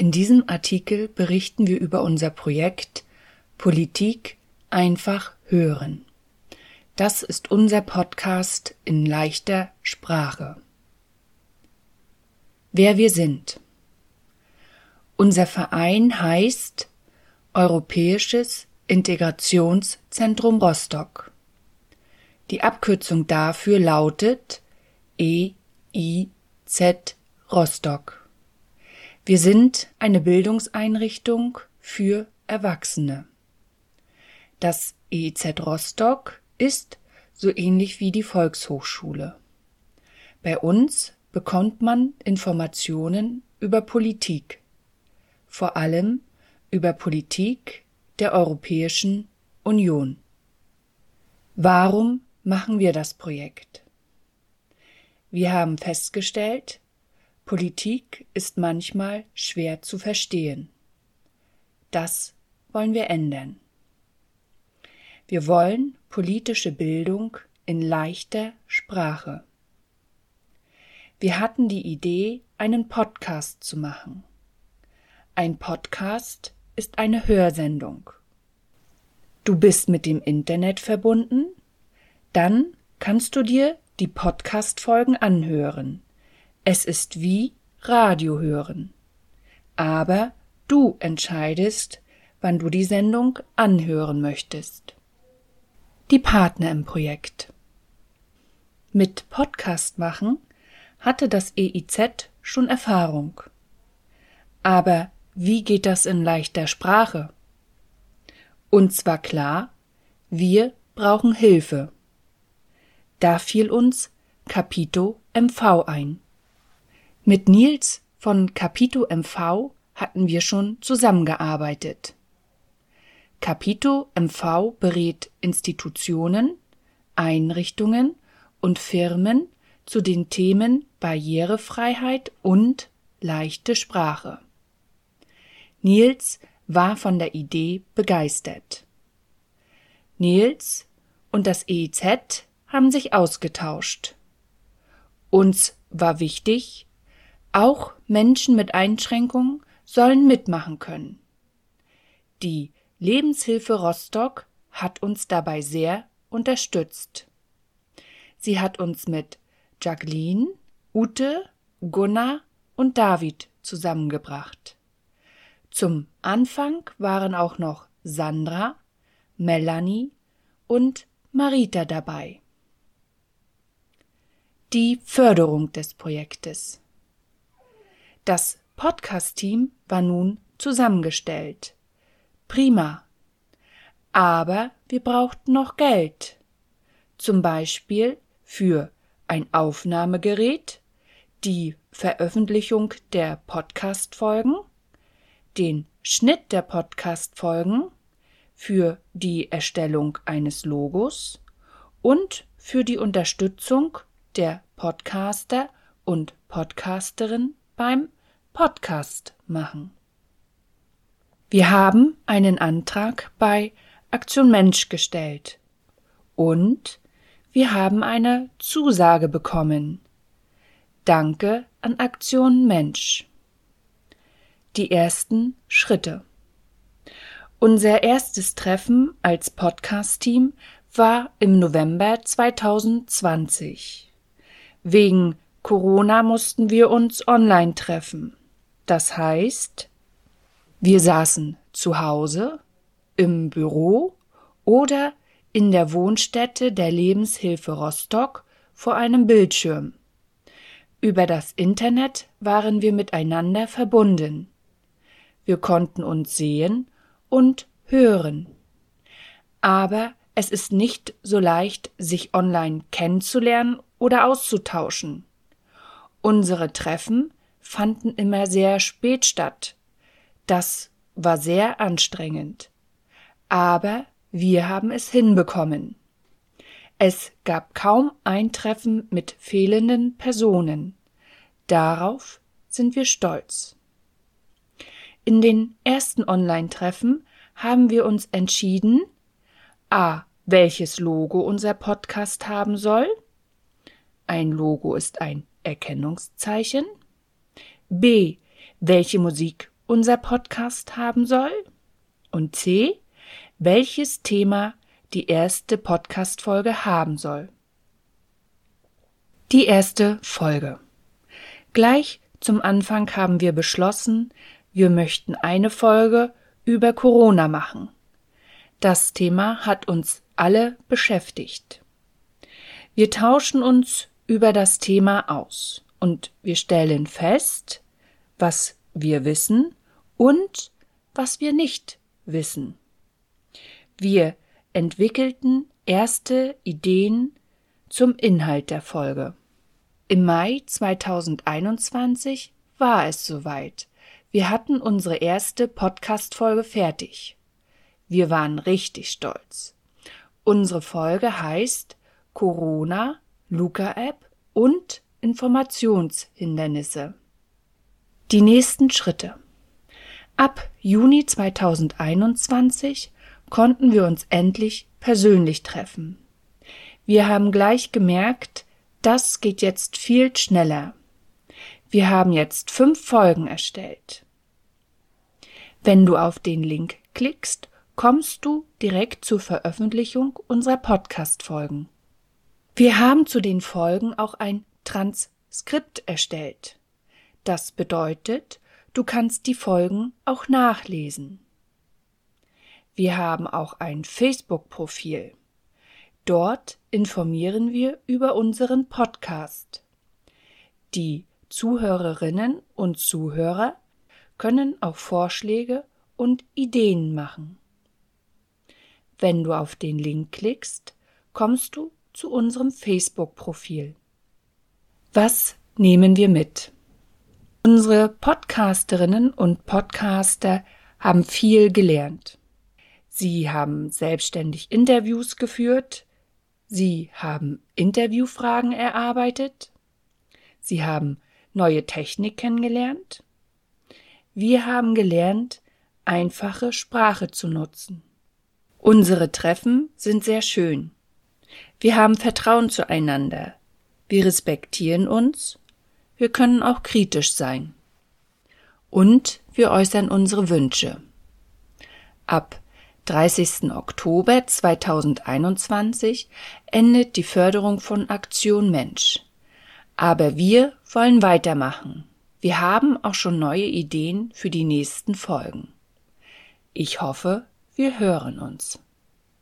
In diesem Artikel berichten wir über unser Projekt Politik einfach hören. Das ist unser Podcast in leichter Sprache. Wer wir sind. Unser Verein heißt Europäisches Integrationszentrum Rostock. Die Abkürzung dafür lautet EIZ Rostock. Wir sind eine Bildungseinrichtung für Erwachsene. Das EIZ Rostock ist so ähnlich wie die Volkshochschule. Bei uns bekommt man Informationen über Politik, vor allem über Politik der Europäischen Union. Warum machen wir das Projekt? Wir haben festgestellt, Politik ist manchmal schwer zu verstehen. Das wollen wir ändern. Wir wollen politische Bildung in leichter Sprache. Wir hatten die Idee, einen Podcast zu machen. Ein Podcast ist eine Hörsendung. Du bist mit dem Internet verbunden? Dann kannst du dir die Podcast-Folgen anhören. Es ist wie Radio hören. Aber du entscheidest, wann du die Sendung anhören möchtest. Die Partner im Projekt. Mit Podcast machen hatte das EIZ schon Erfahrung. Aber wie geht das in leichter Sprache? Uns war klar, wir brauchen Hilfe. Da fiel uns Capito MV ein. Mit Nils von Capito MV hatten wir schon zusammengearbeitet. Capito MV berät Institutionen, Einrichtungen und Firmen zu den Themen Barrierefreiheit und leichte Sprache. Nils war von der Idee begeistert. Nils und das EIZ haben sich ausgetauscht. Uns war wichtig, auch Menschen mit Einschränkungen sollen mitmachen können. Die Lebenshilfe Rostock hat uns dabei sehr unterstützt. Sie hat uns mit Jacqueline, Ute, Gunnar und David zusammengebracht. Zum Anfang waren auch noch Sandra, Melanie und Marita dabei. Die Förderung des Projektes. Das Podcast-Team war nun zusammengestellt. Prima. Aber wir brauchten noch Geld. Zum Beispiel für ein Aufnahmegerät, die Veröffentlichung der Podcast-Folgen, den Schnitt der Podcast-Folgen, für die Erstellung eines Logos und für die Unterstützung der Podcaster und Podcasterin beim Podcast machen. Wir haben einen Antrag bei Aktion Mensch gestellt und wir haben eine Zusage bekommen. Danke an Aktion Mensch. Die ersten Schritte. Unser erstes Treffen als Podcast-Team war im November 2020. Wegen Corona mussten wir uns online treffen. Das heißt, wir saßen zu Hause, im Büro oder in der Wohnstätte der Lebenshilfe Rostock vor einem Bildschirm. Über das Internet waren wir miteinander verbunden. Wir konnten uns sehen und hören. Aber es ist nicht so leicht, sich online kennenzulernen oder auszutauschen. Unsere Treffen fanden immer sehr spät statt. Das war sehr anstrengend. Aber wir haben es hinbekommen. Es gab kaum ein Treffen mit fehlenden Personen. Darauf sind wir stolz. In den ersten Online-Treffen haben wir uns entschieden, a. welches Logo unser Podcast haben soll. Ein Logo ist ein Erkennungszeichen. B. welche Musik unser Podcast haben soll? Und C, welches Thema die erste Podcast-Folge haben soll? Die erste Folge. Gleich zum Anfang haben wir beschlossen, wir möchten eine Folge über Corona machen. Das Thema hat uns alle beschäftigt. Wir tauschen uns über das Thema aus und wir stellen fest, was wir wissen und was wir nicht wissen. Wir entwickelten erste Ideen zum Inhalt der Folge. Im Mai 2021 war es soweit. Wir hatten unsere erste Podcast-Folge fertig. Wir waren richtig stolz. Unsere Folge heißt Corona, Luca-App und Informationshindernisse. Die nächsten Schritte. Ab Juni 2021 konnten wir uns endlich persönlich treffen. Wir haben gleich gemerkt, das geht jetzt viel schneller. Wir haben jetzt 5 Folgen erstellt. Wenn du auf den Link klickst, kommst du direkt zur Veröffentlichung unserer Podcast-Folgen. Wir haben zu den Folgen auch ein Transkript erstellt. Das bedeutet, du kannst die Folgen auch nachlesen. Wir haben auch ein Facebook-Profil. Dort informieren wir über unseren Podcast. Die Zuhörerinnen und Zuhörer können auch Vorschläge und Ideen machen. Wenn du auf den Link klickst, kommst du zu unserem Facebook-Profil. Was nehmen wir mit? Unsere Podcasterinnen und Podcaster haben viel gelernt. Sie haben selbstständig Interviews geführt, sie haben Interviewfragen erarbeitet, sie haben neue Technik kennengelernt. Wir haben gelernt, einfache Sprache zu nutzen. Unsere Treffen sind sehr schön. Wir haben Vertrauen zueinander. Wir respektieren uns. Wir können auch kritisch sein. Und wir äußern unsere Wünsche. Ab 30. Oktober 2021 endet die Förderung von Aktion Mensch. Aber wir wollen weitermachen. Wir haben auch schon neue Ideen für die nächsten Folgen. Ich hoffe, wir hören uns.